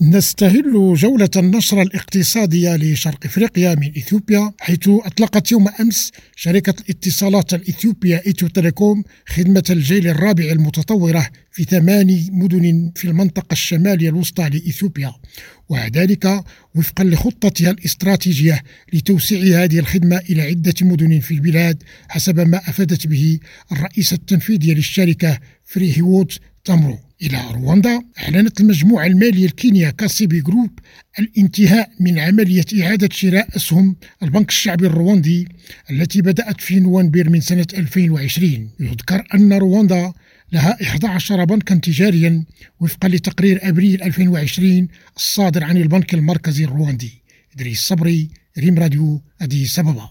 نستهل جولة النشرة الاقتصادية لشرق إفريقيا من إثيوبيا، حيث أطلقت يوم أمس شركة الاتصالات الإثيوبية إيثيو تيليكوم خدمة الجيل الرابع المتطورة في 8 مدن في المنطقة الشمالية الوسطى لإثيوبيا، وذلك وفقا لخطتها الاستراتيجية لتوسيع هذه الخدمة إلى عدة مدن في البلاد، حسب ما أفادت به الرئيسة التنفيذية للشركة فريهيوت تامرو. إلى رواندا، أعلنت المجموعة المالية الكينيا كاسيبي جروب الانتهاء من عملية إعادة شراء أسهم البنك الشعبي الرواندي التي بدأت في نوفمبر من سنة 2020. يذكر أن رواندا لها 11 بنكا تجاريا وفقا لتقرير أبريل 2020 الصادر عن البنك المركزي الرواندي. إدريس صبري، ريم راديو، أديس أبابا.